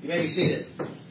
You may be seated.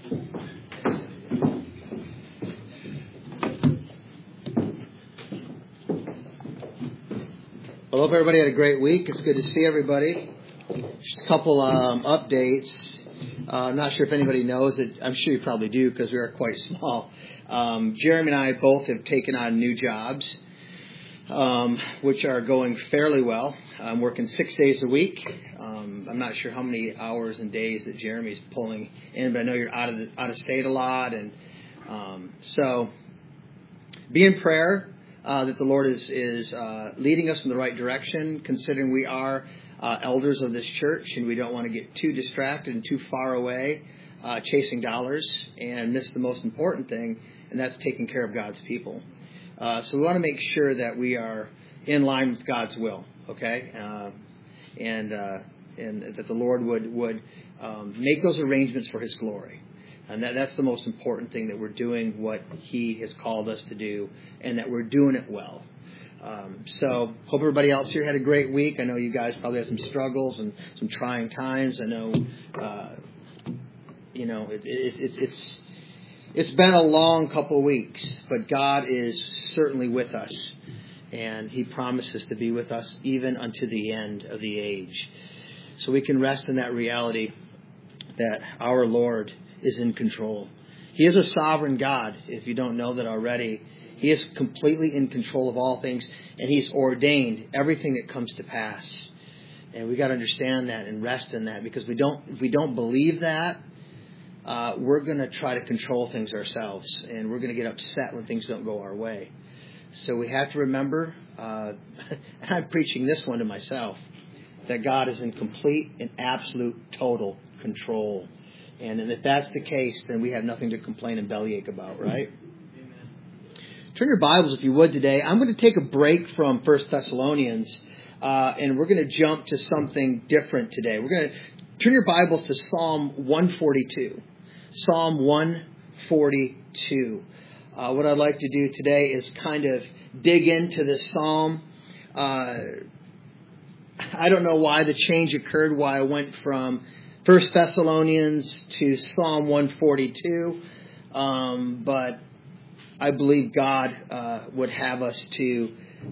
Well, I hope everybody had a great week. It's good to see everybody. Just a couple updates. I'm not sure if anybody knows it. I'm sure you probably do because we are quite small. Jeremy and I both have taken on new jobs, which are going fairly well. I'm working 6 days a week. I'm not sure how many hours and days that Jeremy's pulling in, but I know you're out of state a lot, and so be in prayer that the Lord is leading us in the right direction, considering we are elders of this church, and we don't want to get too distracted and too far away chasing dollars and miss the most important thing, and that's taking care of God's people. So we want to make sure that we are in line with God's will, okay? And that the Lord would make those arrangements for His glory. And that's the most important thing, that we're doing what He has called us to do, and that we're doing it well. So hope everybody else here had a great week. I know you guys probably had some struggles and some trying times. I know, it's been a long couple of weeks, but God is certainly with us, and He promises to be with us even unto the end of the age. So we can rest in that reality that our Lord is in control. He is a sovereign God, if you don't know that already. He is completely in control of all things, and He's ordained everything that comes to pass. And we got to understand that and rest in that, because if we don't believe that, we're going to try to control things ourselves, and we're going to get upset when things don't go our way. So we have to remember, and I'm preaching this one to myself, that God is in complete and absolute total control. And if that's the case, then we have nothing to complain and bellyache about, right? Amen. Turn your Bibles, if you would, today. I'm going to take a break from 1 Thessalonians, and we're going to jump to something different today. We're going to turn your Bibles to Psalm 142. Psalm 142. What I'd like to do today is kind of dig into this psalm. I don't know why the change occurred, why I went from 1 Thessalonians to Psalm 142, but I believe God would have us to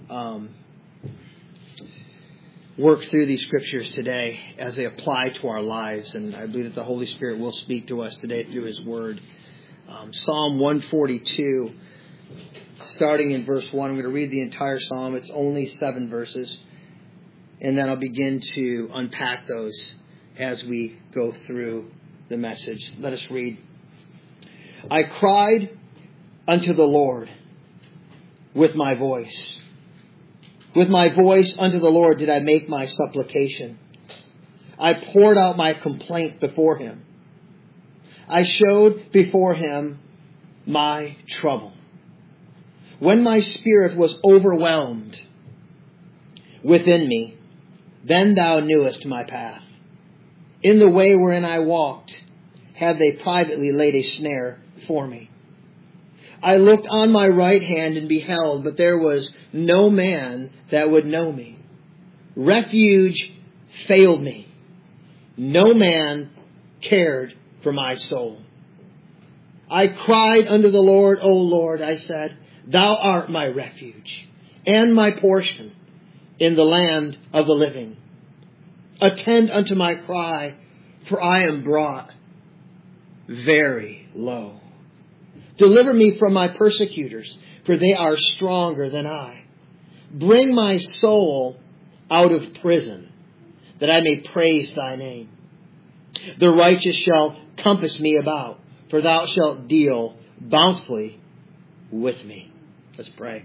work through these scriptures today as they apply to our lives, and I believe that the Holy Spirit will speak to us today through His Word. Psalm 142, starting in verse 1. I'm going to read the entire psalm. It's only 7 verses, and then I'll begin to unpack those as we go through the message. Let us read. I cried unto the Lord with my voice. With my voice unto the Lord did I make my supplication. I poured out my complaint before Him. I showed before Him my trouble. When my spirit was overwhelmed within me, then Thou knewest my path. In the way wherein I walked, have they privately laid a snare for me. I looked on my right hand and beheld, but there was no man that would know me. Refuge failed me. No man cared for my soul. I cried unto the Lord, O Lord, I said, Thou art my refuge and my portion in the land of the living. Attend unto my cry, for I am brought very low. Deliver me from my persecutors, for they are stronger than I. Bring my soul out of prison, that I may praise Thy name. The righteous shall compass me about, for Thou shalt deal bountifully with me. Let's pray.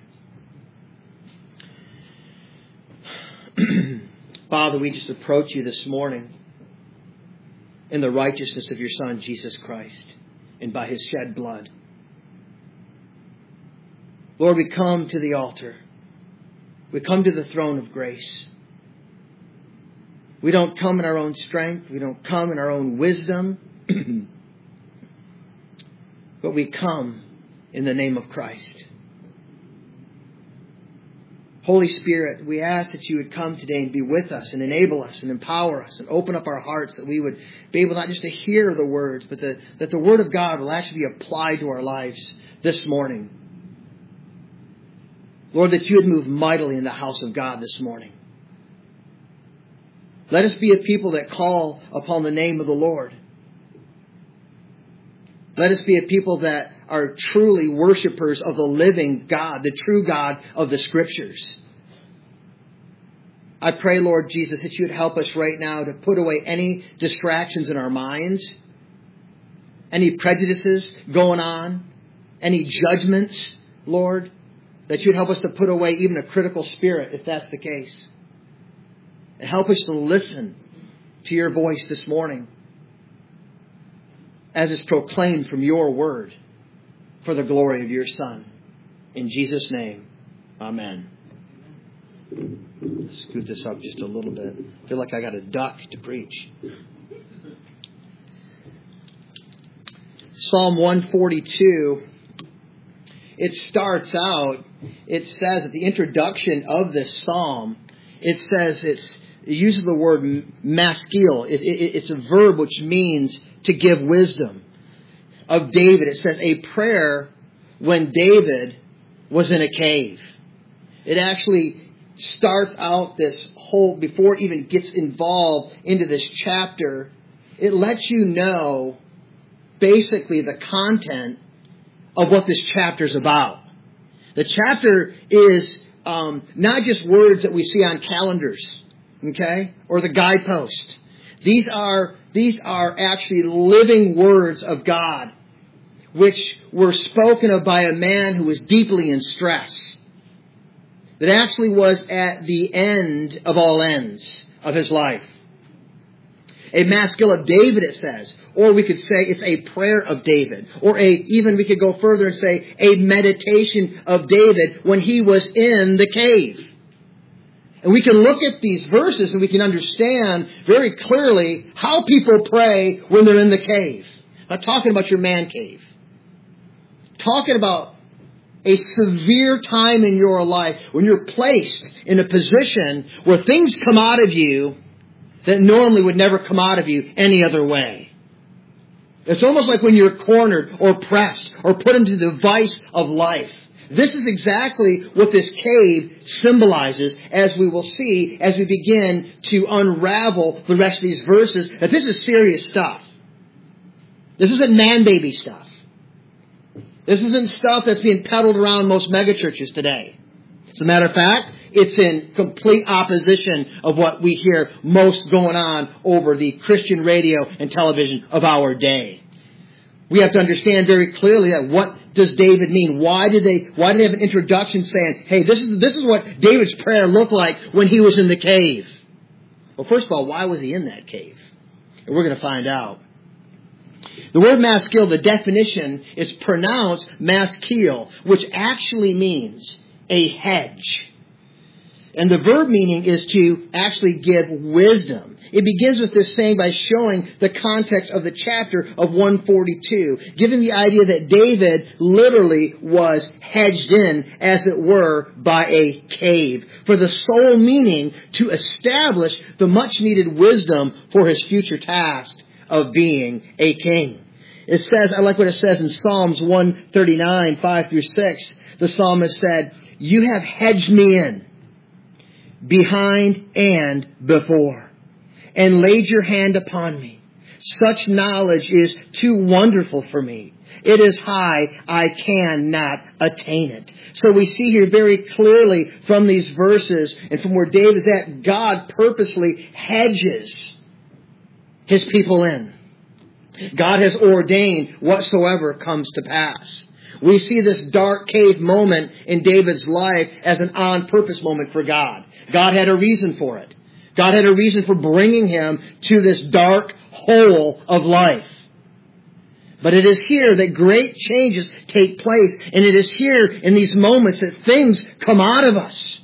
Father, we just approach You this morning in the righteousness of Your Son, Jesus Christ, and by His shed blood. Lord, we come to the altar. We come to the throne of grace. We don't come in our own strength. We don't come in our own wisdom. But we come in the name of Christ. Holy Spirit, we ask that you would come today and be with us and enable us and empower us and open up our hearts, that we would be able not just to hear the words, but that the Word of God will actually be applied to our lives this morning. Lord, that you would move mightily in the house of God this morning. Let us be a people that call upon the name of the Lord. Let us be a people that are truly worshipers of the living God, the true God of the Scriptures. I pray, Lord Jesus, that you would help us right now to put away any distractions in our minds, any prejudices going on, any judgments, Lord, that you would help us to put away even a critical spirit, if that's the case. And help us to listen to your voice this morning as it's proclaimed from your word for the glory of your Son. In Jesus' name, amen. Let's scoot this up just a little bit. I feel like I got a duck to preach. Psalm 142, it starts out, it says at the introduction of this psalm, it says it uses the word maskil. It's a verb which means to give wisdom. Of David, it says a prayer when David was in a cave. It actually starts out this whole, before it even gets involved into this chapter, it lets you know basically the content of what this chapter is about. The chapter is not just words that we see on calendars, okay, or the guidepost. These are actually living words of God, which were spoken of by a man who was deeply in stress, that actually was at the end of all ends of his life. A maskil of David, it says, or we could say it's a prayer of David, or even we could go further and say a meditation of David when he was in the cave. And we can look at these verses and we can understand very clearly how people pray when they're in the cave. I'm not talking about your man cave. Talking about a severe time in your life when you're placed in a position where things come out of you that normally would never come out of you any other way. It's almost like when you're cornered or pressed or put into the vice of life. This is exactly what this cave symbolizes, as we will see as we begin to unravel the rest of these verses, that this is serious stuff. This isn't man-baby stuff. This isn't stuff that's being peddled around most megachurches today. As a matter of fact, it's in complete opposition of what we hear most going on over the Christian radio and television of our day. We have to understand very clearly that what does David mean? Why did they have an introduction saying, hey, this is what David's prayer looked like when he was in the cave? Well, first of all, why was he in that cave? And we're going to find out. The word maskil, the definition is pronounced maskil, which actually means a hedge. And the verb meaning is to actually give wisdom. It begins with this saying by showing the context of the chapter of 142, giving the idea that David literally was hedged in, as it were, by a cave, for the sole meaning to establish the much needed wisdom for his future task of being a king. It says, I like what it says in Psalms 139, 5 through 6. The psalmist said, you have hedged me in, behind and before, and laid your hand upon me. Such knowledge is too wonderful for me. It is high, I cannot attain it. So we see here very clearly from these verses and from where David's at, God purposely hedges his people in. God has ordained whatsoever comes to pass. We see this dark cave moment in David's life as an on-purpose moment for God. God had a reason for it. God had a reason for bringing him to this dark hole of life. But it is here that great changes take place. And it is here in these moments that things come out of us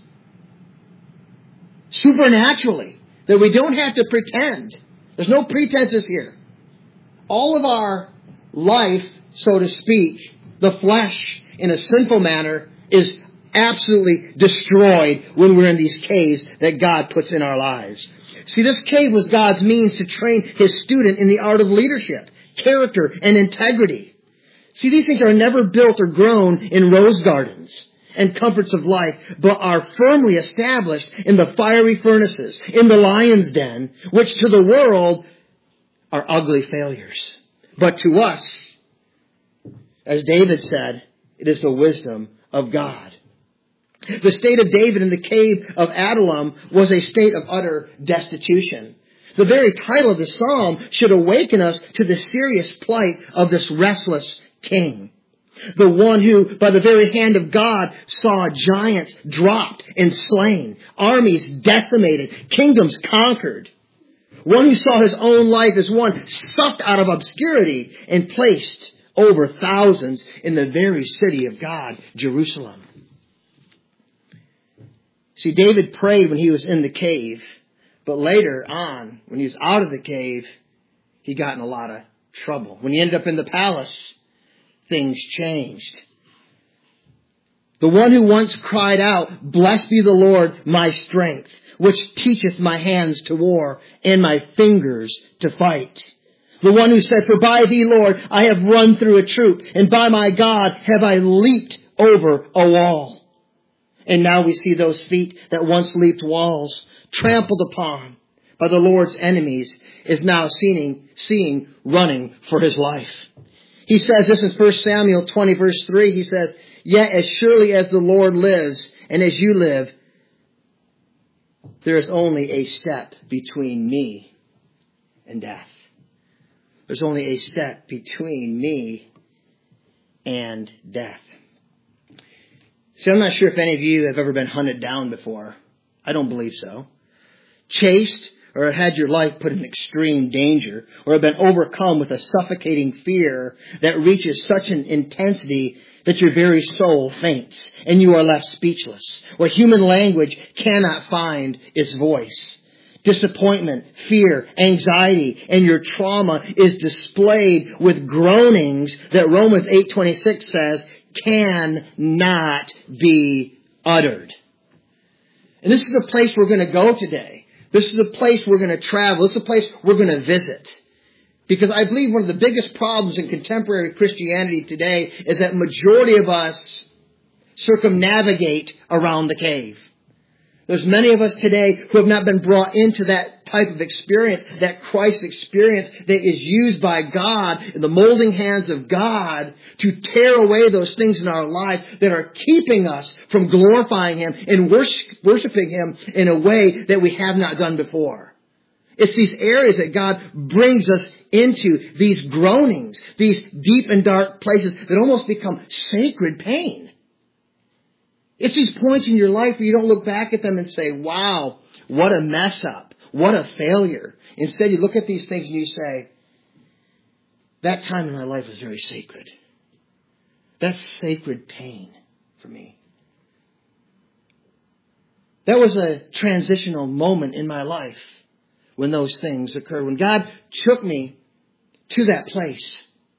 supernaturally. That we don't have to pretend. There's no pretenses here. All of our life, so to speak, the flesh in a sinful manner is absolutely destroyed when we're in these caves that God puts in our lives. See, this cave was God's means to train His student in the art of leadership, character, and integrity. See, these things are never built or grown in rose gardens and comforts of life, but are firmly established in the fiery furnaces, in the lion's den, which to the world are ugly failures. But to us, as David said, it is the wisdom of God. The state of David in the cave of Adullam was a state of utter destitution. The very title of the psalm should awaken us to the serious plight of this restless king. The one who, by the very hand of God, saw giants dropped and slain, armies decimated, kingdoms conquered. One who saw his own life as one sucked out of obscurity and placed over thousands in the very city of God, Jerusalem. See, David prayed when he was in the cave, but later on, when he was out of the cave, he got in a lot of trouble. When he ended up in the palace, things changed. The one who once cried out, "Blessed be the Lord, my strength, which teacheth my hands to war and my fingers to fight." The one who said, "For by thee, Lord, I have run through a troop, and by my God have I leaped over a wall." And now we see those feet that once leaped walls, trampled upon by the Lord's enemies, is now seeing running for his life. He says this in 1 Samuel 20 verse 3. He says, "Yet as surely as the Lord lives and as you live, there is only a step between me and death." There's only a step between me and death. See, I'm not sure if any of you have ever been hunted down before. I don't believe so. Chased, or had your life put in extreme danger, or have been overcome with a suffocating fear that reaches such an intensity that your very soul faints and you are left speechless, where human language cannot find its voice. Disappointment, fear, anxiety, and your trauma is displayed with groanings that Romans 8:26 says cannot be uttered. And this is the place we're going to go today. This is a place we're going to travel. This is a place we're going to visit. Because I believe one of the biggest problems in contemporary Christianity today is that majority of us circumnavigate around the cave. There's many of us today who have not been brought into that type of experience, that Christ experience that is used by God in the molding hands of God to tear away those things in our life that are keeping us from glorifying Him and worshiping Him in a way that we have not done before. It's these areas that God brings us into, these groanings, these deep and dark places that almost become sacred pain. It's these points in your life where you don't look back at them and say, "Wow, what a mess up. What a failure." Instead, you look at these things and you say, "That time in my life was very sacred. That's sacred pain for me. That was a transitional moment in my life when those things occurred, when God took me to that place."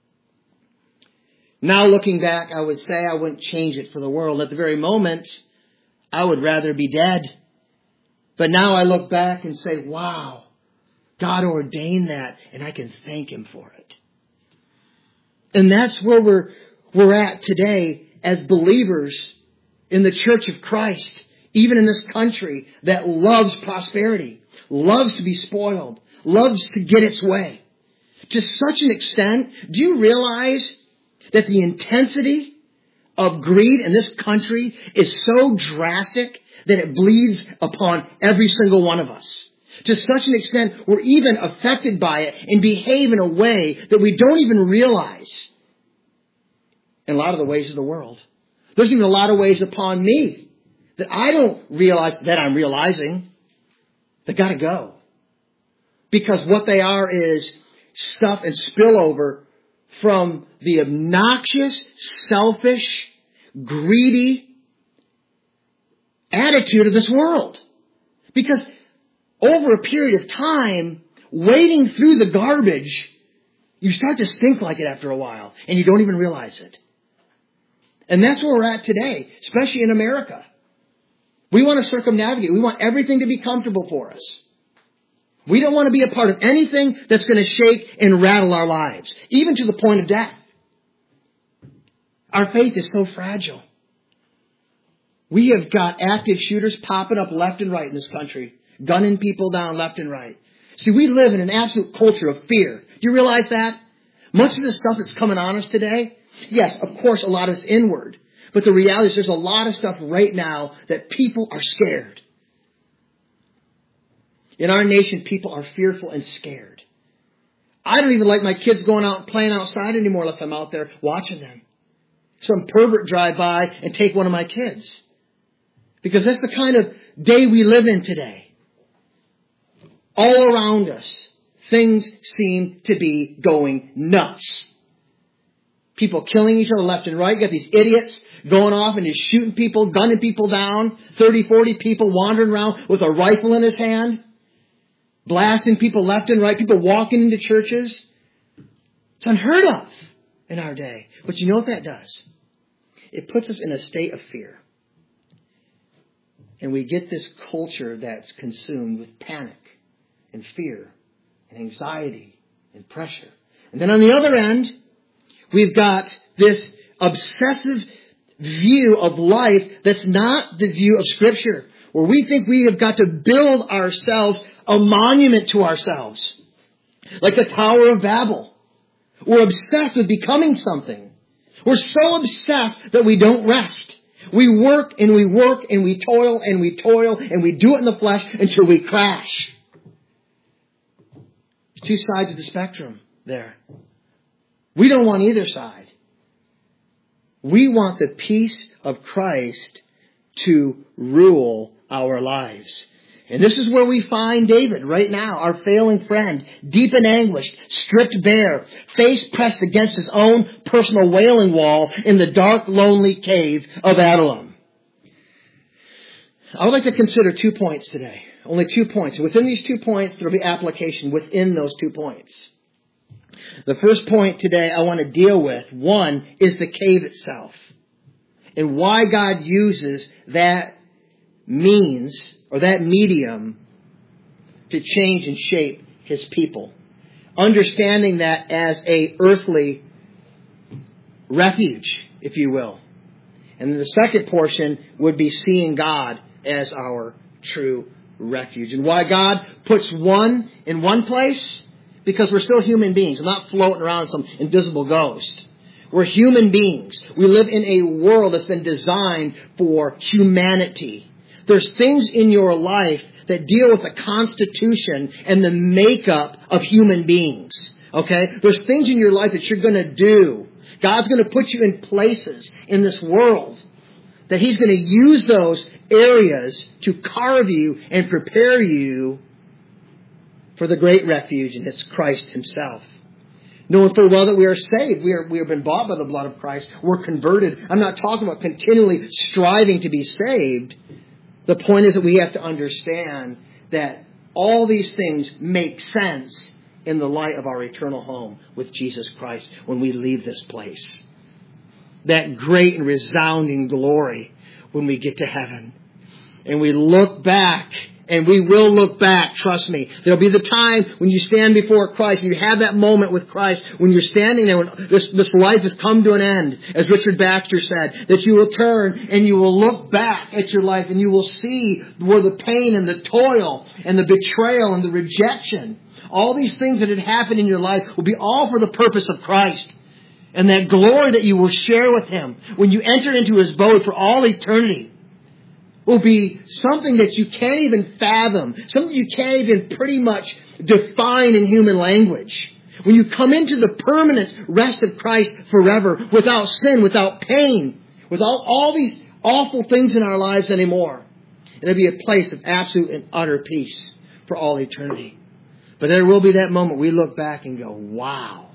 Now looking back, I would say I wouldn't change it for the world. At the very moment, I would rather be dead. But now I look back and say, wow, God ordained that, and I can thank Him for it. And that's where we're at today as believers in the Church of Christ, even in this country that loves prosperity, loves to be spoiled, loves to get its way. To such an extent, do you realize that the intensity of greed in this country is so drastic that it bleeds upon every single one of us? To such an extent, we're even affected by it and behave in a way that we don't even realize in a lot of the ways of the world. There's even a lot of ways upon me that I don't realize that I'm realizing that got to go. Because what they are is stuff and spillover from the obnoxious, selfish, greedy attitude of this world. Because over a period of time, wading through the garbage, you start to stink like it after a while, and you don't even realize it. And that's where we're at today, especially in America. We want to circumnavigate. We want everything to be comfortable for us. We don't want to be a part of anything that's going to shake and rattle our lives, even to the point of death. Our faith is so fragile. We have got active shooters popping up left and right in this country, gunning people down left and right. See, we live in an absolute culture of fear. Do you realize that? Much of the stuff that's coming on us today, yes, of course, a lot of it's inward. But the reality is there's a lot of stuff right now that people are scared. In our nation, people are fearful and scared. I don't even like my kids going out and playing outside anymore unless I'm out there watching them. Some pervert drive by and take one of my kids. Because that's the kind of day we live in today. All around us, things seem to be going nuts. People killing each other left and right. You got these idiots going off and just shooting people, gunning people down. 30, 40 people wandering around with a rifle in his hand. Blasting people left and right. People walking into churches. It's unheard of in our day. But you know what that does? It puts us in a state of fear. And we get this culture that's consumed with panic and fear and anxiety and pressure. And then on the other end, we've got this obsessive view of life that's not the view of Scripture, where we think we have got to build ourselves a monument to ourselves, like the Tower of Babel. We're obsessed with becoming something. We're so obsessed that we don't rest. We work and we work and we toil and we toil and we do it in the flesh until we crash. There's two sides of the spectrum there. We don't want either side. We want the peace of Christ to rule our lives. And this is where we find David right now, our failing friend, deep in anguish, stripped bare, face pressed against his own personal wailing wall in the dark, lonely cave of Adullam. I would like to consider 2 points today. Only 2 points. Within these 2 points, there will be application within those 2 points. The first point today I want to deal with, one, is the cave itself. And why God uses that means or that medium to change and shape His people. Understanding that as a earthly refuge, if you will. And then the second portion would be seeing God as our true refuge. And why God puts one in one place? Because we're still human beings. We're not floating around some invisible ghost. We're human beings. We live in a world that's been designed for humanity. There's things in your life that deal with the constitution and the makeup of human beings. Okay? There's things in your life that you're going to do. God's going to put you in places in this world that He's going to use those areas to carve you and prepare you for the great refuge, and it's Christ Himself. Knowing full well that we are saved. We have been bought by the blood of Christ. We're converted. I'm not talking about continually striving to be saved. The point is that we have to understand that all these things make sense in the light of our eternal home with Jesus Christ when we leave this place. That great and resounding glory when we get to heaven. And we look back, and we will look back, trust me. There'll be the time when you stand before Christ, and you have that moment with Christ, when you're standing there, when this life has come to an end, as Richard Baxter said, that you will turn and you will look back at your life, and you will see where the pain and the toil and the betrayal and the rejection, all these things that had happened in your life will be all for the purpose of Christ. And that glory that you will share with Him when you enter into His abode for all eternity will be something that you can't even fathom, something you can't even pretty much define in human language. When you come into the permanent rest of Christ forever, without sin, without pain, without all these awful things in our lives anymore, it'll be a place of absolute and utter peace for all eternity. But there will be that moment we look back and go, wow.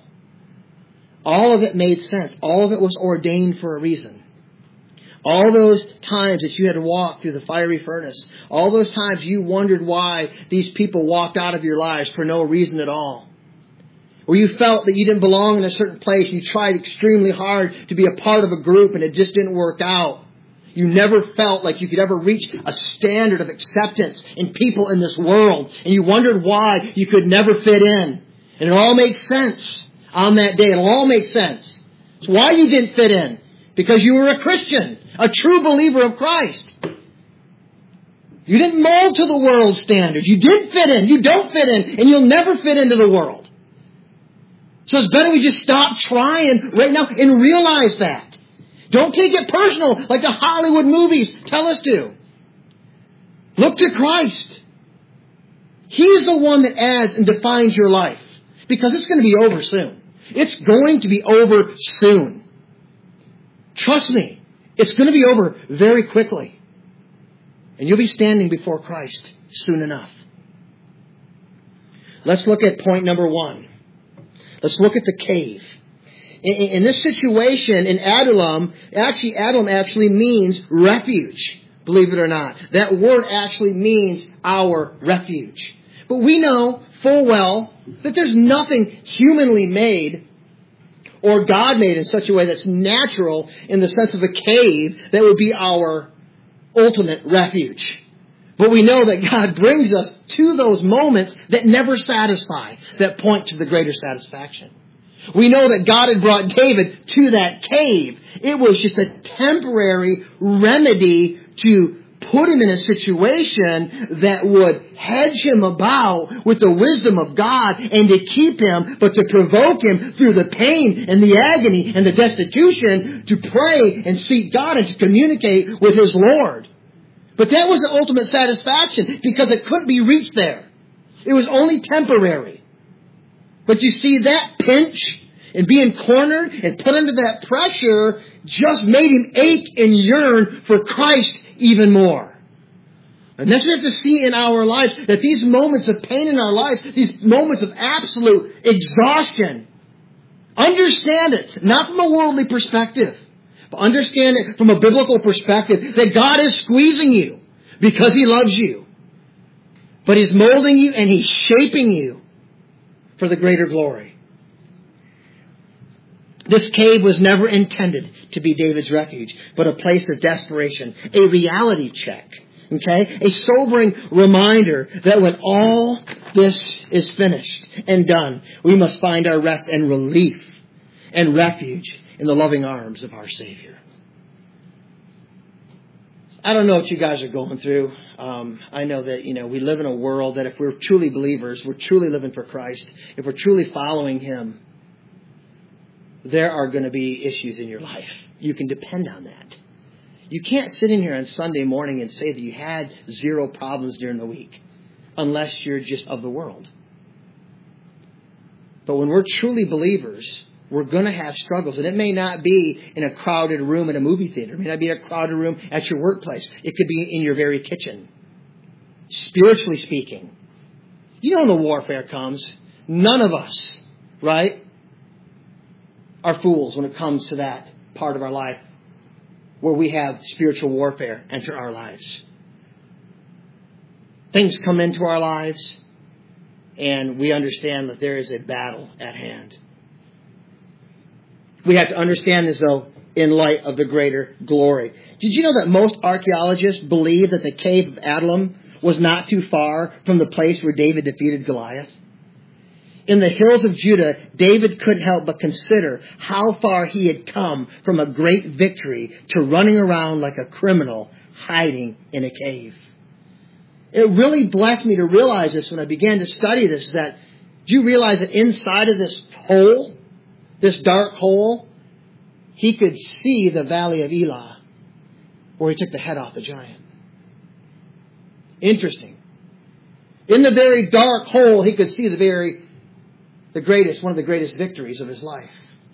All of it made sense. All of it was ordained for a reason. All those times that you had to walk through the fiery furnace. All those times you wondered why these people walked out of your lives for no reason at all. Or you felt that you didn't belong in a certain place and you tried extremely hard to be a part of a group and it just didn't work out. You never felt like you could ever reach a standard of acceptance in people in this world. And you wondered why you could never fit in. And it all makes sense on that day. It'll all make sense. It's why you didn't fit in. Because you were a Christian, a true believer of Christ. You didn't mold to the world's standards. You didn't fit in. You don't fit in. And you'll never fit into the world. So it's better we just stop trying right now and realize that. Don't take it personal like the Hollywood movies tell us to. Look to Christ. He's the one that adds and defines your life. Because it's going to be over soon. It's going to be over soon. Trust me. It's going to be over very quickly. And you'll be standing before Christ soon enough. Let's look at point number 1. Let's look at the cave. In this situation, in Adullam actually means refuge. Believe it or not. That word actually means our refuge. But we know full well that there's nothing humanly made or God made in such a way that's natural in the sense of a cave that would be our ultimate refuge. But we know that God brings us to those moments that never satisfy, that point to the greater satisfaction. We know that God had brought David to that cave. It was just a temporary remedy to put him in a situation that would hedge him about with the wisdom of God and to keep him, but to provoke him through the pain and the agony and the destitution to pray and seek God and to communicate with his Lord. But that was the ultimate satisfaction because it couldn't be reached there. It was only temporary. But you see, that pinch and being cornered and put under that pressure just made him ache and yearn for Christ even more. And that's what we have to see in our lives, that these moments of pain in our lives, these moments of absolute exhaustion, understand it, not from a worldly perspective, but understand it from a biblical perspective, that God is squeezing you because He loves you. But He's molding you and He's shaping you for the greater glory. This cave was never intended to be David's refuge, but a place of desperation, a reality check. Okay? A sobering reminder that when all this is finished and done, we must find our rest and relief and refuge in the loving arms of our Savior. I don't know what you guys are going through. I know that, we live in a world that if we're truly believers, we're truly living for Christ, if we're truly following Him, there are going to be issues in your life. You can depend on that. You can't sit in here on Sunday morning and say that you had zero problems during the week, unless you're just of the world. But when we're truly believers, we're going to have struggles. And it may not be in a crowded room at a movie theater. It may not be in a crowded room at your workplace. It could be in your very kitchen. Spiritually speaking. You know when the warfare comes, none of us, right, are fools when it comes to that part of our life where we have spiritual warfare enter our lives. Things come into our lives and we understand that there is a battle at hand. We have to understand this, though, in light of the greater glory. Did you know that most archaeologists believe that the cave of Adullam was not too far from the place where David defeated Goliath? In the hills of Judah, David couldn't help but consider how far he had come from a great victory to running around like a criminal hiding in a cave. It really blessed me to realize this when I began to study this, that do you realize that inside of this hole, this dark hole, he could see the valley of Elah, where he took the head off the giant. Interesting. In the very dark hole, he could see one of the greatest victories of his life.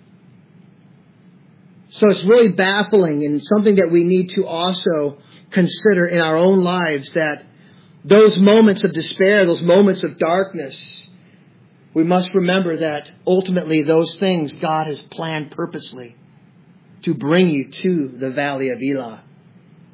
So it's really baffling and something that we need to also consider in our own lives, that those moments of despair, those moments of darkness, we must remember that ultimately those things God has planned purposely to bring you to the valley of Elah,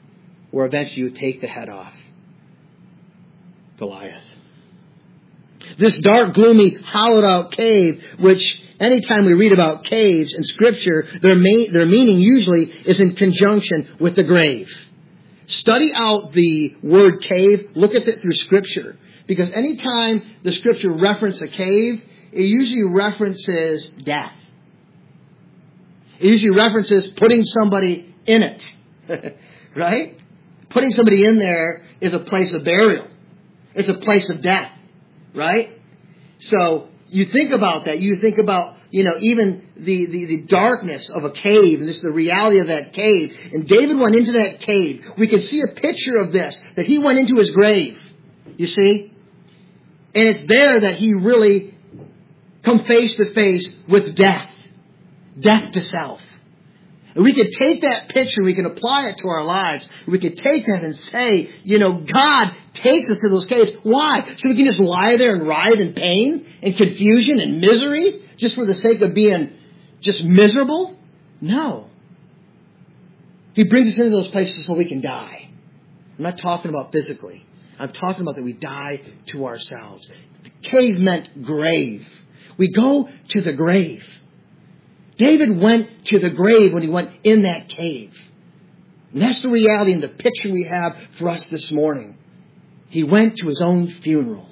where eventually you take the head off Goliath. This dark, gloomy, hollowed out cave, which anytime we read about caves in Scripture, their meaning usually is in conjunction with the grave. Study out the word cave. Look at it through Scripture. Because anytime the Scripture references a cave, it usually references death. It usually references putting somebody in it. Right? Putting somebody in there is a place of burial. It's a place of death. Right? So you think about that. You think about, even the darkness of a cave, and this is the reality of that cave. And David went into that cave. We can see a picture of this, that he went into his grave. You see? And it's there that he really come face to face with death. Death to self. And we could take that picture, we can apply it to our lives. We could take that and say, God takes us to those caves. Why? So we can just lie there and writhe in pain and confusion and misery just for the sake of being just miserable? No. He brings us into those places so we can die. I'm not talking about physically. I'm talking about that we die to ourselves. The cave meant grave. We go to the grave. David went to the grave when he went in that cave. And that's the reality and the picture we have for us this morning. He went to his own funeral.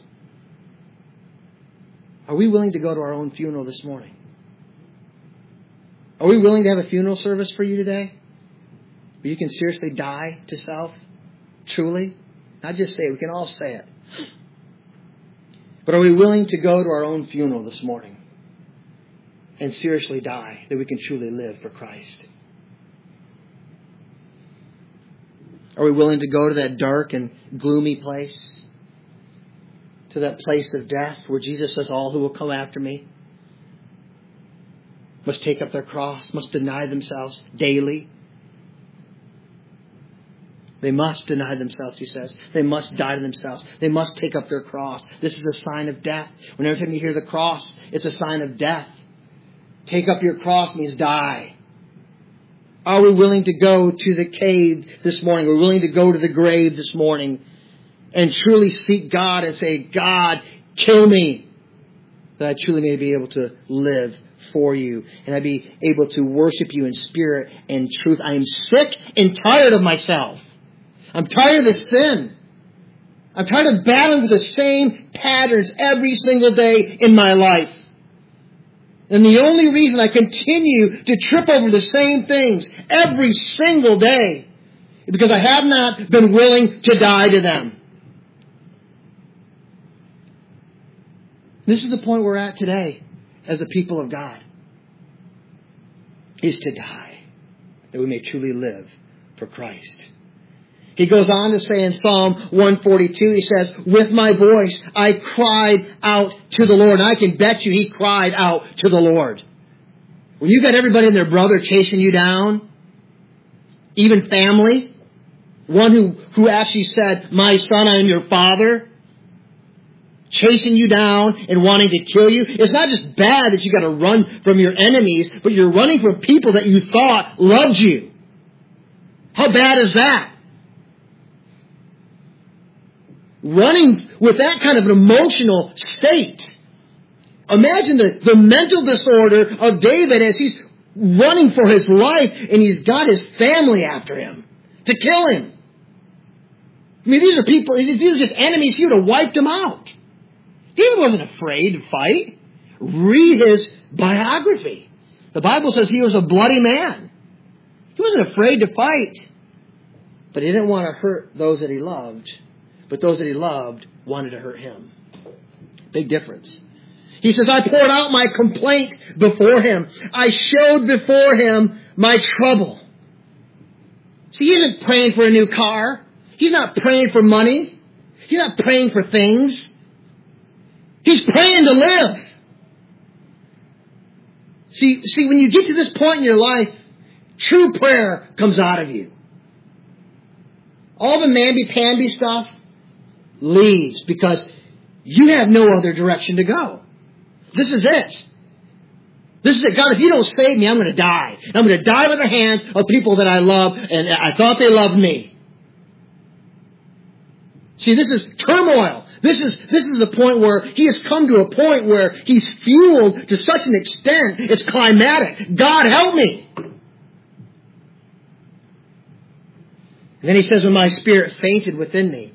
Are we willing to go to our own funeral this morning? Are we willing to have a funeral service for you today? Where you can seriously die to self? Truly? Not just say it. We can all say it. But are we willing to go to our own funeral this morning? And seriously die, that we can truly live for Christ? Are we willing to go to that dark and gloomy place? To that place of death where Jesus says, all who will come after me must take up their cross, must deny themselves daily. They must deny themselves, he says. They must die to themselves. They must take up their cross. This is a sign of death. Whenever you hear the cross, it's a sign of death. Take up your cross means die. Are we willing to go to the cave this morning? We're willing to go to the grave this morning and truly seek God and say, God, kill me, that I truly may be able to live for you and I be able to worship you in spirit and truth. I am sick and tired of myself. I'm tired of the sin. I'm tired of battling with the same patterns every single day in my life. And the only reason I continue to trip over the same things every single day is because I have not been willing to die to them. This is the point we're at today as a people of God. Is to die, that we may truly live for Christ. He goes on to say in Psalm 142, he says, with my voice I cried out to the Lord. And I can bet you he cried out to the Lord. When you got everybody and their brother chasing you down, even family, one who actually said, my son, I am your father, chasing you down and wanting to kill you. It's not just bad that you got to run from your enemies, but you're running from people that you thought loved you. How bad is that? Running with that kind of an emotional state. Imagine the mental disorder of David as he's running for his life and he's got his family after him to kill him. I mean, these are people, these are just enemies. He would have wiped them out. David wasn't afraid to fight. Read his biography. The Bible says he was a bloody man. He wasn't afraid to fight. But he didn't want to hurt those that he loved. But those that he loved wanted to hurt him. Big difference. He says, I poured out my complaint before him. I showed before him my trouble. See, he isn't praying for a new car. He's not praying for money. He's not praying for things. He's praying to live. See, when you get to this point in your life, true prayer comes out of you. All the mamby-pamby stuff leaves because you have no other direction to go. This is it. This is it. God, if you don't save me, I'm going to die. I'm going to die with the hands of people that I love and I thought they loved me. See, this is turmoil. This is a point where he has come to a point where he's fueled to such an extent, it's climatic. God help me. And then he says, when my spirit fainted within me.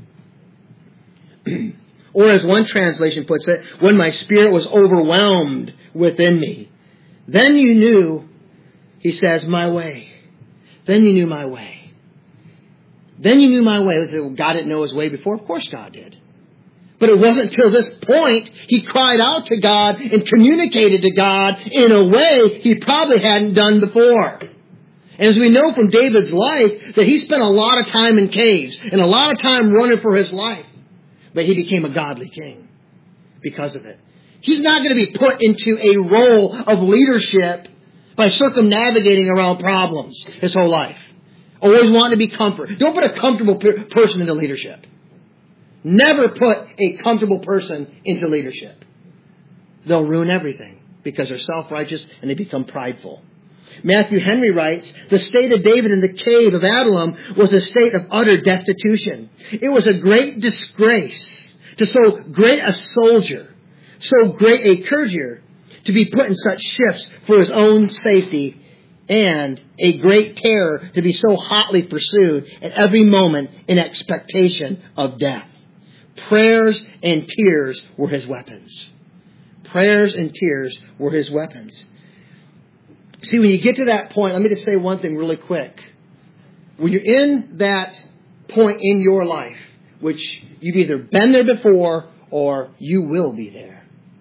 Or as one translation puts it, when my spirit was overwhelmed within me. Then you knew, he says, my way. Then you knew my way. Then you knew my way. God didn't know his way before? Of course God did. But it wasn't until this point he cried out to God and communicated to God in a way he probably hadn't done before. And as we know from David's life, that he spent a lot of time in caves and a lot of time running for his life. But he became a godly king because of it. He's not going to be put into a role of leadership by circumnavigating around problems his whole life. Always wanting to be comfort. Don't put a comfortable person into leadership. Never put a comfortable person into leadership. They'll ruin everything because they're self-righteous and they become prideful. Matthew Henry writes, the state of David in the cave of Adullam was a state of utter destitution. It was a great disgrace to so great a soldier, so great a courtier, to be put in such shifts for his own safety, and a great terror to be so hotly pursued at every moment in expectation of death. Prayers and tears were his weapons. Prayers and tears were his weapons. See, when you get to that point, let me just say one thing really quick. When you're in that point in your life, which you've either been there before or you will be there,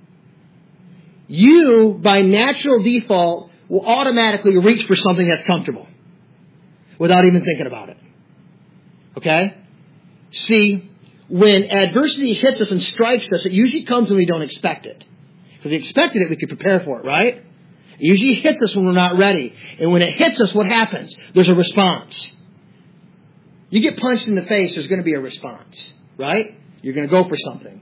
you, by natural default, will automatically reach for something that's comfortable without even thinking about it. Okay? See, when adversity hits us and strikes us, it usually comes when we don't expect it. If we expected it, we could prepare for it, right? It usually hits us when we're not ready. And when it hits us, what happens? There's a response. You get punched in the face, there's going to be a response, right? You're going to go for something.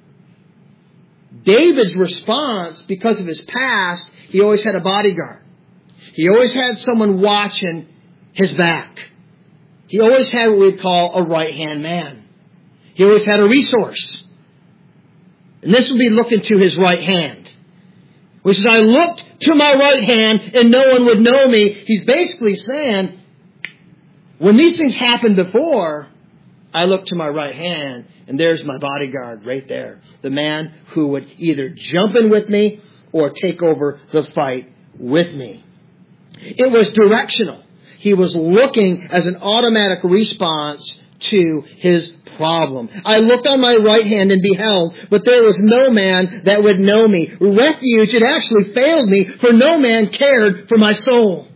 David's response, because of his past, he always had a bodyguard. He always had someone watching his back. He always had what we'd call a right-hand man. He always had a resource. And this would be looking to his right hand. Which is, I looked to my right hand and no one would know me. He's basically saying, when these things happened before, I looked to my right hand and there's my bodyguard right there. The man who would either jump in with me or take over the fight with me. It was directional. He was looking as an automatic response to his problem. I looked on my right hand and beheld, but there was no man that would know me. Refuge had actually failed me, for no man cared for my soul.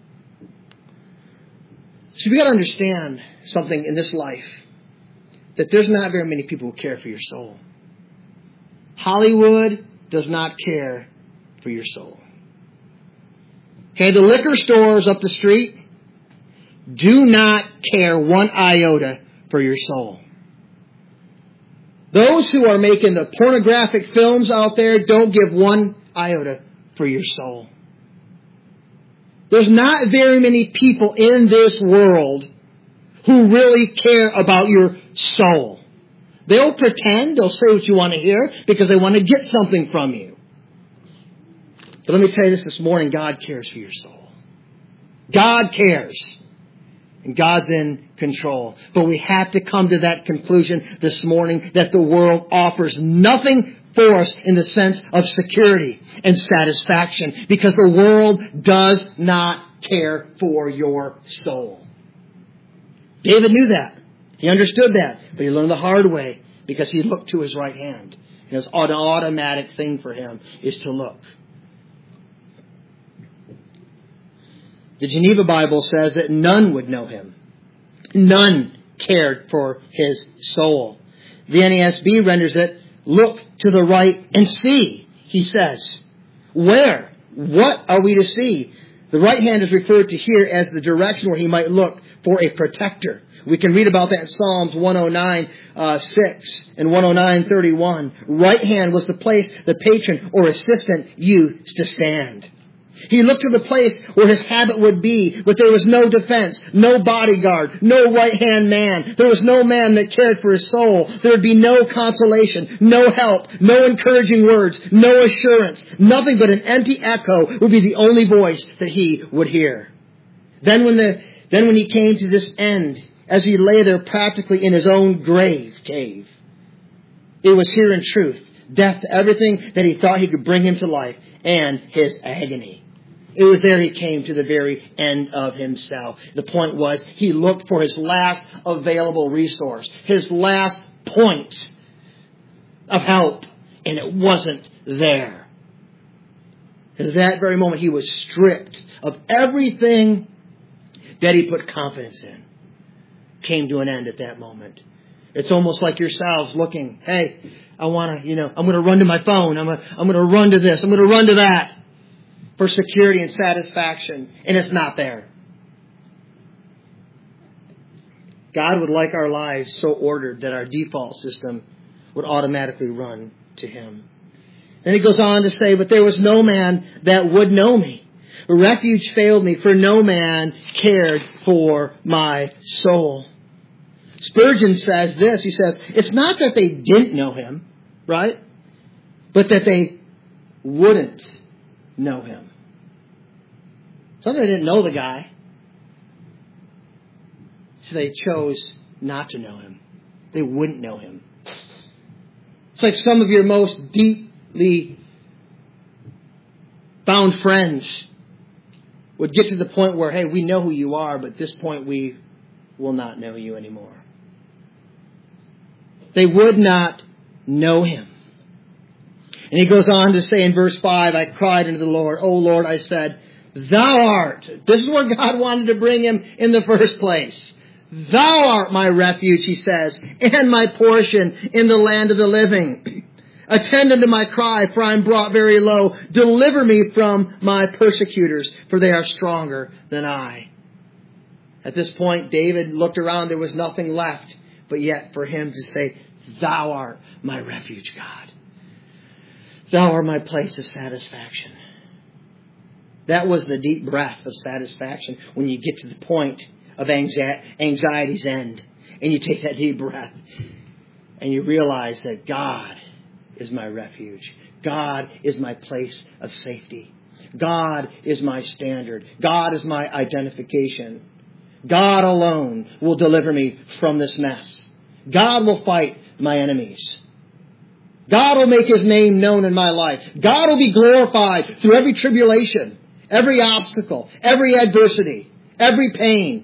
So we got to understand something in this life, that there's not very many people who care for your soul. Hollywood does not care for your soul. Okay, the liquor stores up the street do not care one iota for your soul. Those who are making the pornographic films out there don't give one iota for your soul. There's not very many people in this world who really care about your soul. They'll pretend, they'll say what you want to hear because they want to get something from you. But let me tell you this morning, God cares for your soul. God cares. And God's in control. But we have to come to that conclusion this morning that the world offers nothing for us in the sense of security and satisfaction, because the world does not care for your soul. David knew that. He understood that. But he learned the hard way because he looked to his right hand. And it was an automatic thing for him is to look. The Geneva Bible says that none would know him. None cared for his soul. The NASB renders it, look to the right and see, he says. Where? What are we to see? The right hand is referred to here as the direction where he might look for a protector. We can read about that in Psalms 109:6 and 109:31. Right hand was the place the patron or assistant used to stand. He looked to the place where his habit would be, but there was no defense, no bodyguard, no right-hand man. There was no man that cared for his soul. There would be no consolation, no help, no encouraging words, no assurance. Nothing but an empty echo would be the only voice that he would hear. Then when he came to this end, as he lay there practically in his own cave, it was here in truth, death to everything that he thought he could bring him to life, and his agony. It was there he came to the very end of himself. The point was, he looked for his last available resource, his last point of help, and it wasn't there. At that very moment, he was stripped of everything that he put confidence in. Came to an end at that moment. It's almost like yourselves looking, hey, I'm going to run to my phone. I'm going to run to this. I'm going to run to that for security and satisfaction. And it's not there. God would like our lives so ordered that our default system would automatically run to Him. Then he goes on to say, but there was no man that would know me. Refuge failed me, for no man cared for my soul. Spurgeon says this. He says, it's not that they didn't know Him, right? But that they wouldn't know Him. So they didn't know the guy. So they chose not to know Him. They wouldn't know Him. It's like some of your most deeply bound friends would get to the point where, hey, we know who you are, but at this point we will not know you anymore. They would not know Him. And he goes on to say in verse 5, I cried unto the Lord, O Lord, I said, Thou art. This is where God wanted to bring him in the first place. Thou art my refuge, he says, and my portion in the land of the living. Attend unto my cry, for I am brought very low. Deliver me from my persecutors, for they are stronger than I. At this point, David looked around. There was nothing left, but yet for him to say, Thou art my refuge, God. Thou art my place of satisfaction. That was the deep breath of satisfaction when you get to the point of anxiety's end. And you take that deep breath and you realize that God is my refuge. God is my place of safety. God is my standard. God is my identification. God alone will deliver me from this mess. God will fight my enemies. God will make His name known in my life. God will be glorified through every tribulation, every obstacle, every adversity, every pain.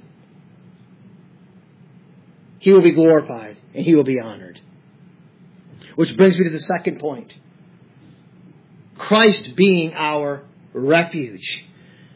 He will be glorified and He will be honored. Which brings me to the second point. Christ being our refuge.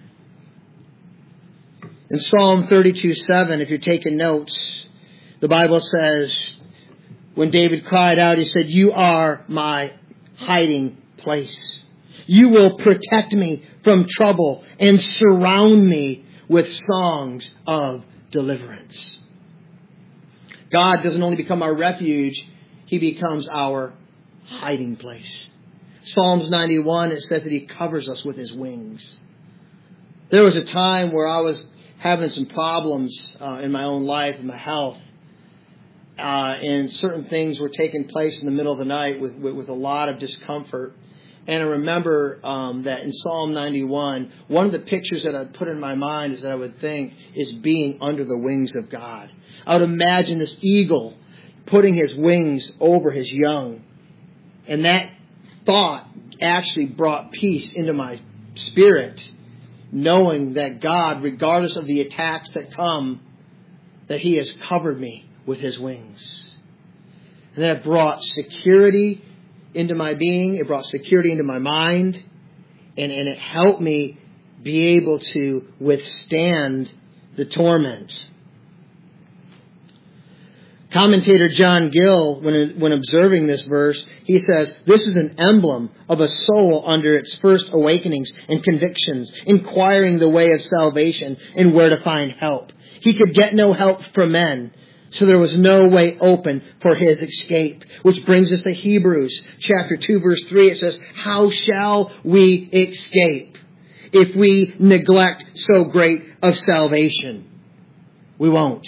In Psalm 32:7, if you're taking notes, the Bible says, when David cried out, he said, You are my hiding place. You will protect me from trouble and surround me with songs of deliverance. God doesn't only become our refuge, He becomes our hiding place. Psalms 91, it says that He covers us with His wings. There was a time where I was having some problems in my own life, in my health. And certain things were taking place in the middle of the night with a lot of discomfort. And I remember that in Psalm 91, one of the pictures that I'd put in my mind is that I would think is being under the wings of God. I would imagine this eagle putting his wings over his young. And that thought actually brought peace into my spirit, knowing that God, regardless of the attacks that come, that He has covered me with His wings. And that brought security into my being. It brought security into my mind. And it helped me be able to withstand the torment. Commentator John Gill, when observing this verse, he says, this is an emblem of a soul under its first awakenings and convictions, inquiring the way of salvation and where to find help. He could get no help from men, so there was no way open for his escape. Which brings us to Hebrews chapter 2, verse 3. It says, How shall we escape if we neglect so great of salvation. We won't.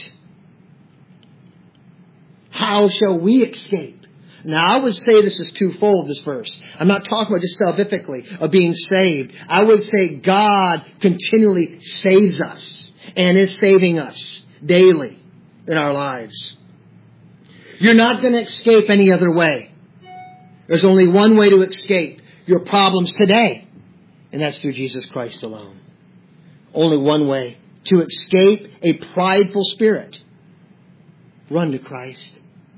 How shall we escape? Now, I would say this is twofold, this verse. I'm not talking about just salvifically of being saved. I would say God continually saves us and is saving us daily in our lives. You're not going to escape any other way. There's only one way to escape your problems today, and that's through Jesus Christ alone. Only one way to escape a prideful spirit. Run to Christ.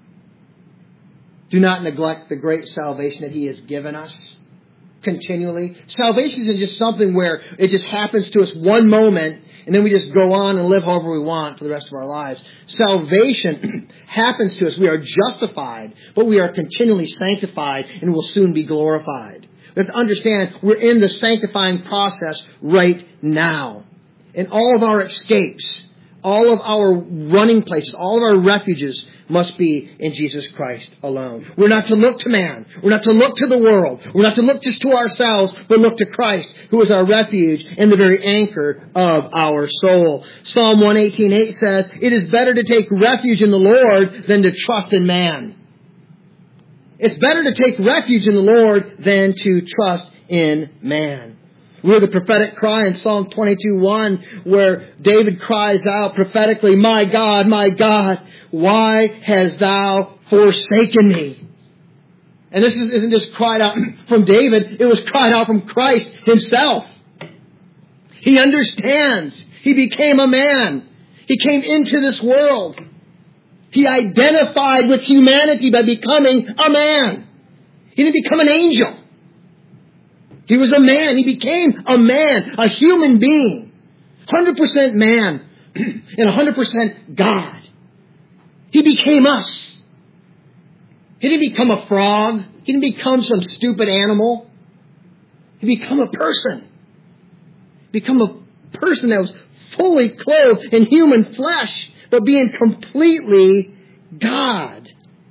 Do not neglect the great salvation that He has given us continually. Salvation isn't just something where it just happens to us one moment and then we just go on and live however we want for the rest of our lives. Salvation happens to us. We are justified, but we are continually sanctified and will soon be glorified. We have to understand we're in the sanctifying process right now. And all of our escapes, all of our running places, all of our refuges must be in Jesus Christ alone. We're not to look to man. We're not to look to the world. We're not to look just to ourselves, but look to Christ, who is our refuge and the very anchor of our soul. Psalm 118:8 says, "It is better to take refuge in the Lord than to trust in man." It's better to take refuge in the Lord than to trust in man. We hear the prophetic cry in Psalm 22:1 where David cries out prophetically, my God, why hast thou forsaken me?" And this isn't just cried out from David, it was cried out from Christ Himself. He understands. He became a man. He came into this world. He identified with humanity by becoming a man. He didn't become an angel. He was a man. He became a man, a human being. 100% man and 100% God. He became us. He didn't become a frog. He didn't become some stupid animal. He became a person. Become a person that was fully clothed in human flesh, but being completely God.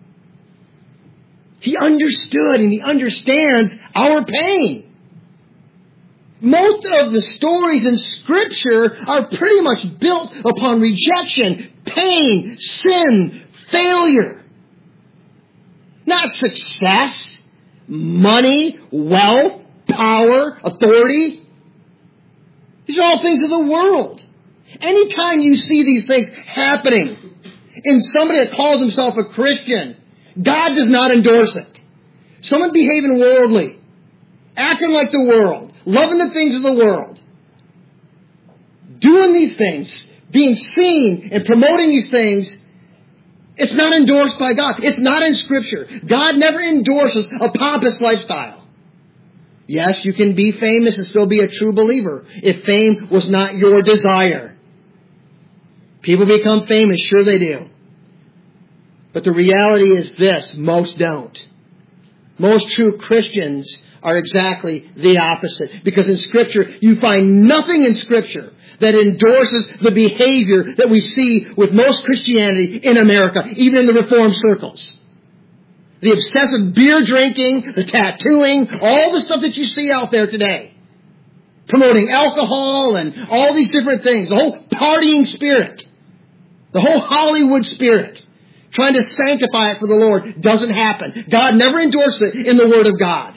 He understood and He understands our pain. Most of the stories in Scripture are pretty much built upon rejection, pain, sin, failure. Not success, money, wealth, power, authority. These are all things of the world. Anytime you see these things happening in somebody that calls himself a Christian, God does not endorse it. Someone behaving worldly, acting like the world, loving the things of the world, doing these things, being seen and promoting these things, it's not endorsed by God. It's not in Scripture. God never endorses a pompous lifestyle. Yes, you can be famous and still be a true believer if fame was not your desire. People become famous, sure they do. But the reality is this, most don't. Most true Christians are exactly the opposite. Because in Scripture, you find nothing in Scripture that endorses the behavior that we see with most Christianity in America, even in the Reformed circles. The obsessive beer drinking, the tattooing, all the stuff that you see out there today. Promoting alcohol and all these different things. The whole partying spirit. The whole Hollywood spirit. Trying to sanctify it for the Lord doesn't happen. God never endorsed it in the Word of God.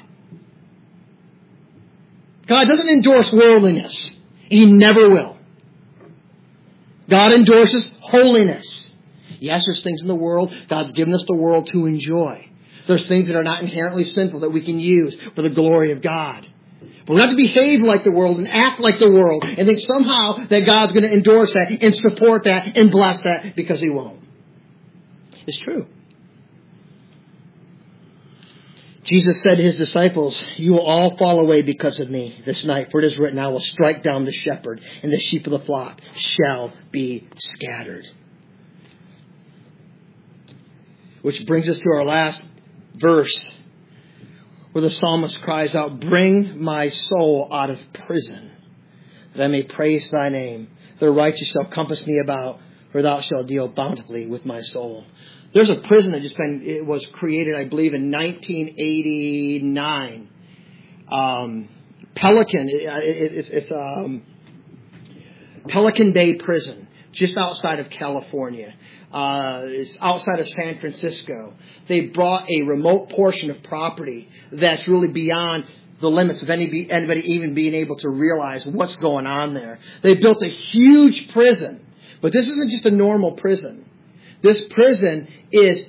God doesn't endorse worldliness. He never will. God endorses holiness. Yes, there's things in the world. God's given us the world to enjoy. There's things that are not inherently sinful that we can use for the glory of God. But we're not to behave like the world and act like the world and think somehow that God's going to endorse that and support that and bless that, because He won't. It's true. Jesus said to His disciples, "You will all fall away because of me this night, for it is written, I will strike down the shepherd, and the sheep of the flock shall be scattered." Which brings us to our last verse, where the psalmist cries out, "Bring my soul out of prison, that I may praise thy name. The righteous shall compass me about, for thou shalt deal bountifully with my soul." There's a prison that it was created, I believe, in 1989. Pelican. It's Pelican Bay Prison, just outside of California. It's outside of San Francisco. They brought a remote portion of property that's really beyond the limits of anybody even being able to realize what's going on there. They built a huge prison, but this isn't just a normal prison. This prison has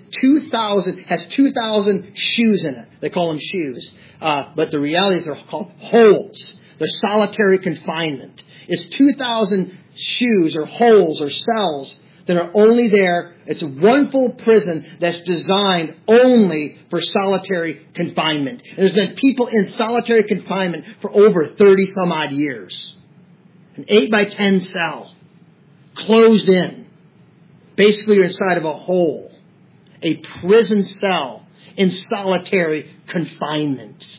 2,000 shoes in it. They call them shoes. But the reality is they're called holes. They're solitary confinement. It's 2,000 shoes or holes or cells that are only there. It's one full prison that's designed only for solitary confinement. And there's been people in solitary confinement for over 30 some odd years. An 8x10 cell. Closed in. Basically you're inside of a hole. A prison cell in solitary confinement.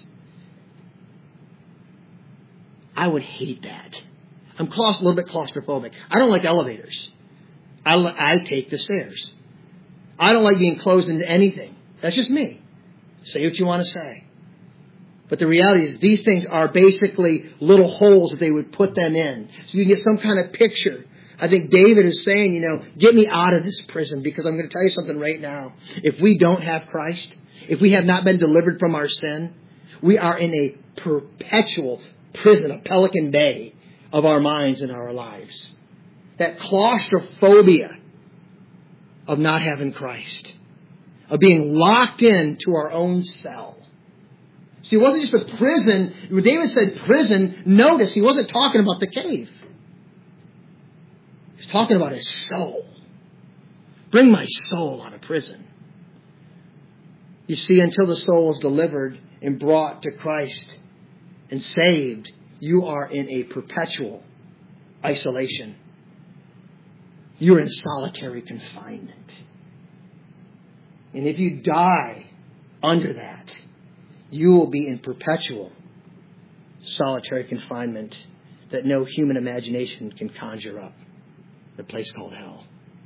I would hate that. I'm a little bit claustrophobic. I don't like elevators. I take the stairs. I don't like being closed into anything. That's just me. Say what you want to say. But the reality is these things are basically little holes that they would put them in. So you can get some kind of picture. I think David is saying, get me out of this prison, because I'm going to tell you something right now. If we don't have Christ, if we have not been delivered from our sin, we are in a perpetual prison, a Pelican Bay of our minds and our lives. That claustrophobia of not having Christ, of being locked into our own cell. See, it wasn't just a prison. When David said prison, notice he wasn't talking about the cave. He's talking about his soul. Bring my soul out of prison. You see, until the soul is delivered and brought to Christ and saved, you are in a perpetual isolation. You're in solitary confinement. And if you die under that, you will be in perpetual solitary confinement that no human imagination can conjure up. The place called hell.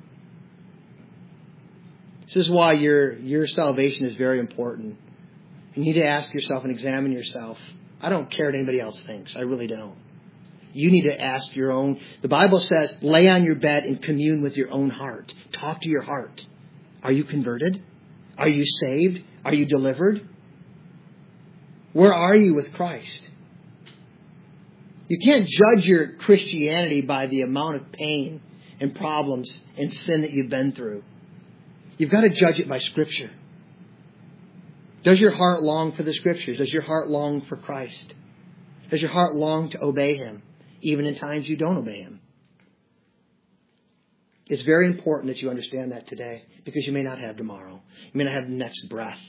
This is why your salvation is very important. You need to ask yourself and examine yourself. I don't care what anybody else thinks. I really don't. You need to ask your own. The Bible says, lay on your bed and commune with your own heart. Talk to your heart. Are you converted? Are you saved? Are you delivered? Where are you with Christ? You can't judge your Christianity by the amount of pain and problems and sin that you've been through. You've got to judge it by Scripture. Does your heart long for the Scriptures? Does your heart long for Christ? Does your heart long to obey Him, even in times you don't obey Him? It's very important that you understand that today, because you may not have tomorrow. You may not have the next breath.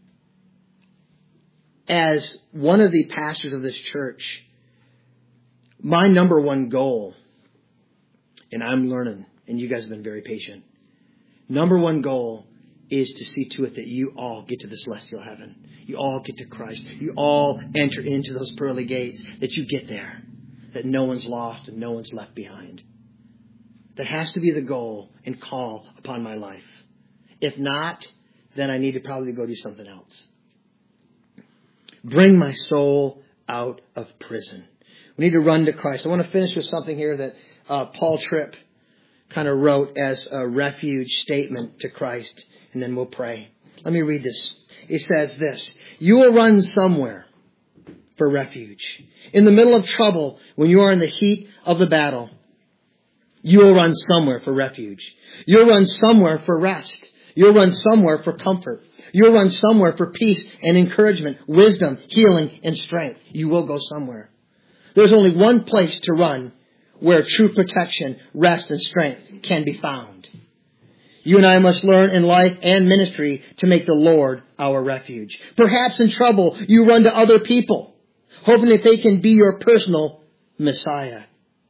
As one of the pastors of this church, my number one goal, and I'm learning, and you guys have been very patient. Number one goal is to see to it that you all get to the celestial heaven. You all get to Christ. You all enter into those pearly gates, that you get there. That no one's lost and no one's left behind. That has to be the goal and call upon my life. If not, then I need to probably go do something else. Bring my soul out of prison. We need to run to Christ. I want to finish with something here that Paul Tripp kind of wrote as a refuge statement to Christ, and then we'll pray. Let me read this. It says this: you will run somewhere for refuge. In the middle of trouble, when you are in the heat of the battle, you will run somewhere for refuge. You'll run somewhere for rest. You'll run somewhere for comfort. You'll run somewhere for peace and encouragement, wisdom, healing, and strength. You will go somewhere. There's only one place to run where true protection, rest, and strength can be found. You and I must learn in life and ministry to make the Lord our refuge. Perhaps in trouble, you run to other people, hoping that they can be your personal Messiah.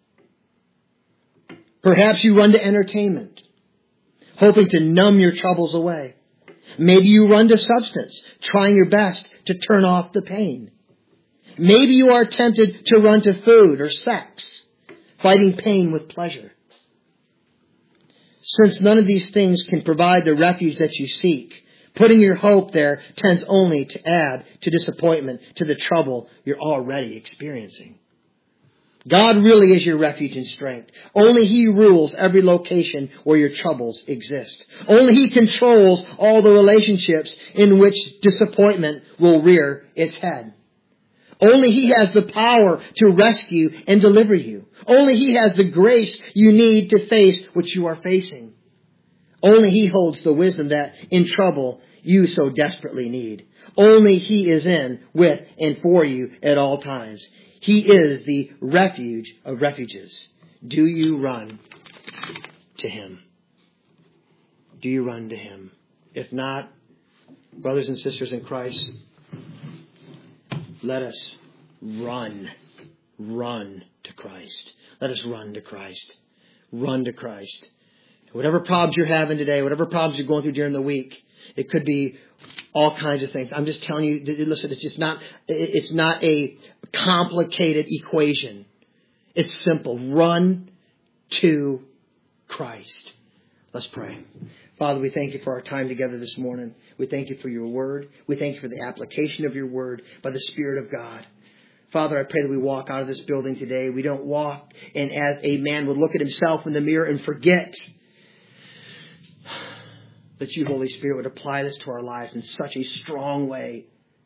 Perhaps you run to entertainment, hoping to numb your troubles away. Maybe you run to substance, trying your best to turn off the pain. Maybe you are tempted to run to food or sex, fighting pain with pleasure. Since none of these things can provide the refuge that you seek, Putting your hope there tends only to add to disappointment, to the trouble you're already experiencing. God really is your refuge and strength. Only He rules every location where your troubles exist. Only He controls all the relationships in which disappointment will rear its head. Only He has the power to rescue and deliver you. Only He has the grace you need to face what you are facing. Only He holds the wisdom that in trouble you so desperately need. Only He is in, with, and for you at all times. He is the refuge of refuges. Do you run to Him? Do you run to Him? If not, brothers and sisters in Christ, let us run to Christ. Let us run to Christ. Run to Christ. Whatever problems you're having today, whatever problems you're going through during the week, it could be all kinds of things. I'm just telling you, listen, it's not a complicated equation. It's simple. Run to Christ. Let's pray. Father, we thank you for our time together this morning. We thank you for your word. We thank you for the application of your word by the Spirit of God. Father, I pray that we walk out of this building today. We don't walk and as a man would look at himself in the mirror and forget that you, Holy Spirit, would apply this to our lives in such a strong way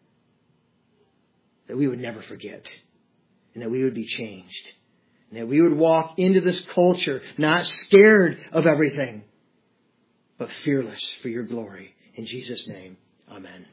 that we would never forget and that we would be changed and that we would walk into this culture not scared of everything, but fearless for your glory. In Jesus' name, amen.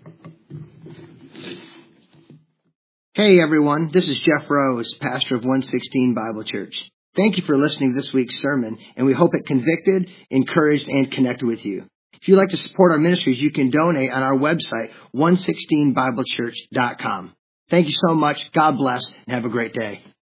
Hey everyone, this is Jeff Rose, pastor of 116 Bible Church. Thank you for listening to this week's sermon, and we hope it convicted, encouraged, and connected with you. If you'd like to support our ministries, you can donate on our website, 116biblechurch.com. Thank you so much. God bless, and have a great day.